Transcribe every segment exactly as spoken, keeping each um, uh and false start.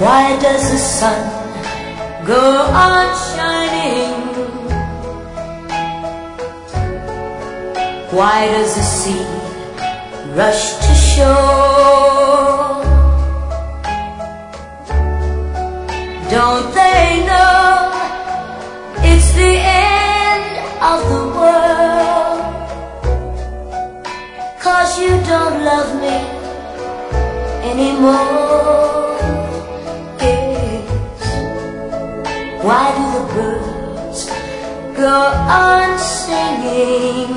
Why does the sun go on shining? Why does the sea rush to shore? Don't they know it's the end of the world? 'Cause you don't love me anymore. Why do the birds go on singing?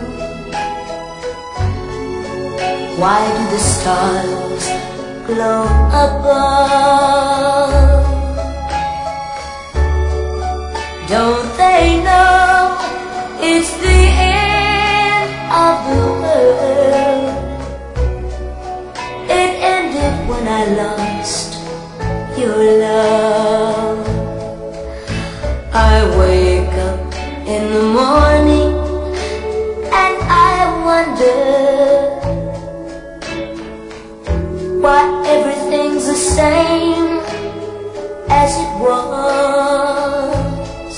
Why do the stars glow above? Don't they know it's the end of the world? It ended when I lost your love. I wake up in the morning and I wonder why everything's the same as it was.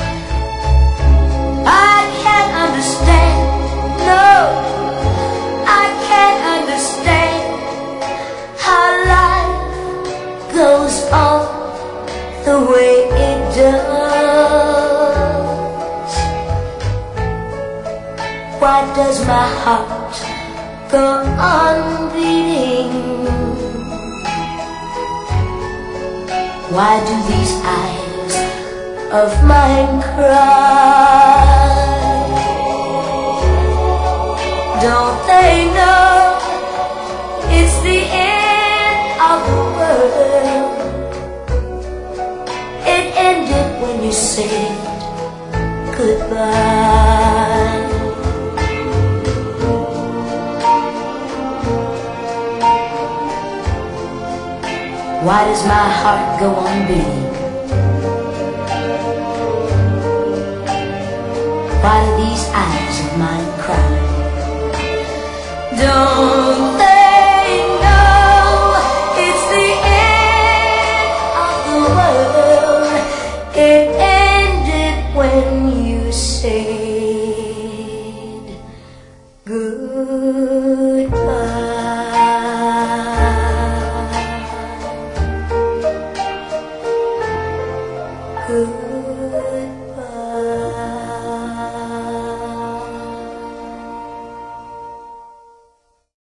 I can't understand, no, I can't understand how life goes on the way it does. Why does my heart go on beating? Why do these eyes of mine cry? Don't they know it's the end of the world? It ended when you said goodbye. Why does my heart go on beating? Why do these eyes of mine cry? Don't they know it's the end of the world? It ended when you said